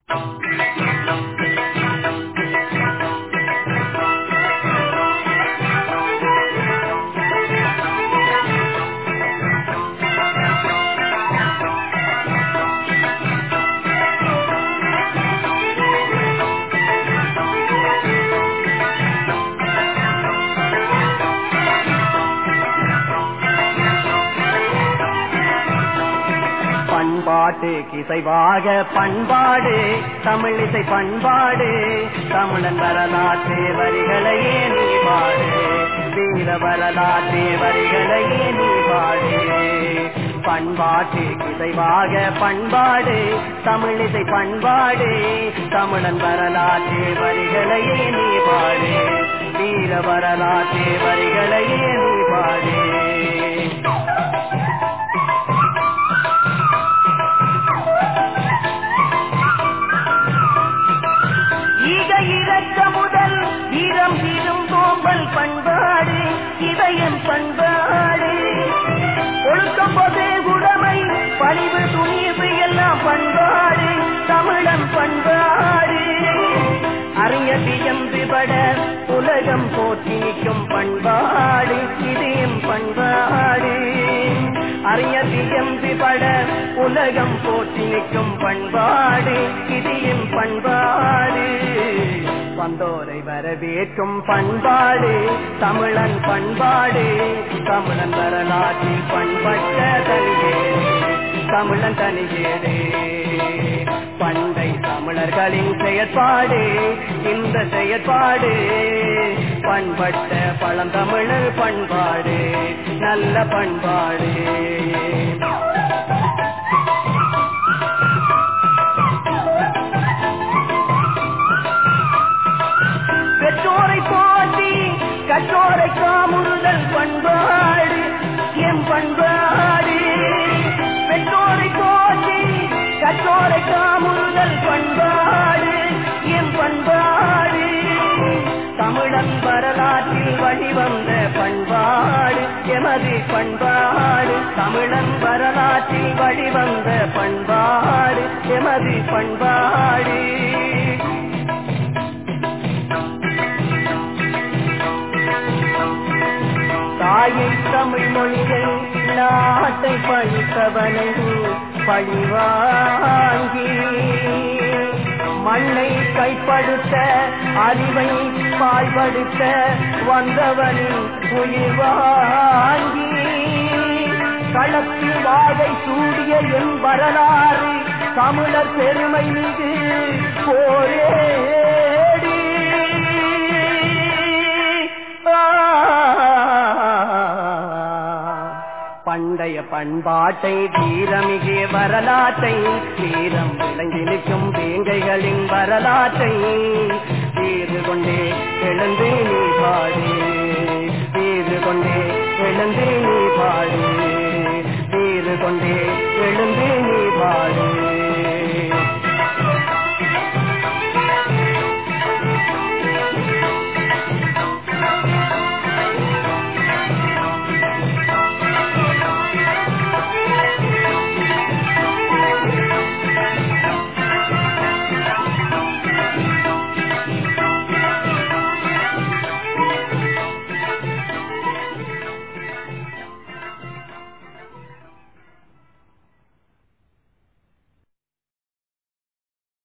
பண்பாட்டுக்கு இசைவாக பண்பாடு தமிழிசை பண்பாடு தமிழன் வரலாற்று வரிகளையே நீ பாடு வீர வரலாற்று வரிகளையே நீ பாடு பண்பாட்டுக்கு இசைவாக பண்பாடு தமிழிசை பண்பாடு தமிழன் வரலாற்று வரிகளையே நீ பாடு வீர வரலாற்று வரிகளையே நீ பாடு இறக்க முதல் வீரம் தீரும் சோம்பல் பண்பாடு இதயம் பண்பாடு ஒழுக்கம் போதே உடைமை பணிவு துணிவு எல்லாம் பண்பாடு தமிழன் பண்பாடு அறியதியம் விபட உலகம் போற்றி நிற்கும் பண்பாடு இதயம் பண்பாடு அறியதியம் விபட உலகம் போற்றி நிற்கும் பண்பாடு இதயம் பண்பாடு வந்தோரை வரவேற்கும் பண்பாடு தமிழன் பண்பாடு தமிழன் வரலாற்றில் பண்பட்ட தனியேடு தமிழன் தனியேடு பண்டை தமிழர்களின் செயற்பாடு இந்த செயற்பாடு பண்பட்ட பழந்தமிழர் பண்பாடு நல்ல பண்பாடு பெற்றோரை போற்றி கற்றோரை காமுறுதல் பண்பாடு எம் பண்பாடு பெற்றோரை போற்றி கற்றோரை காமுறுதல் பண்பாடு எம் பண்பாடு தமிழன் வரலாற்றில் வழிவந்த பண்பாடு எமது பண்பாடு தமிழன் வரலாற்றில் வழிவந்த பண்பாடு எமது பண்பாடு தாயை தமிழ் மொழிகள் நாட்டை பழித்தவனை பழிவாங்கி மண்ணை கைப்படுத்த அறிவை பாழ்படுத்த வந்தவனின் உயிர் வாங்கி களத்தில் வாகை சூடிய என் வரலாறு தமிழர் பெருமை மீது போரேடி பண்டைய பண்பாட்டை வீரமிகு வரலாற்றை வீரம் விளங்கி நிற்கும் வேங்கைகளின் வரலாற்றை வீறு கொண்டே எழுந்து நீ பாடு வீறு கொண்டே எழுந்து நீ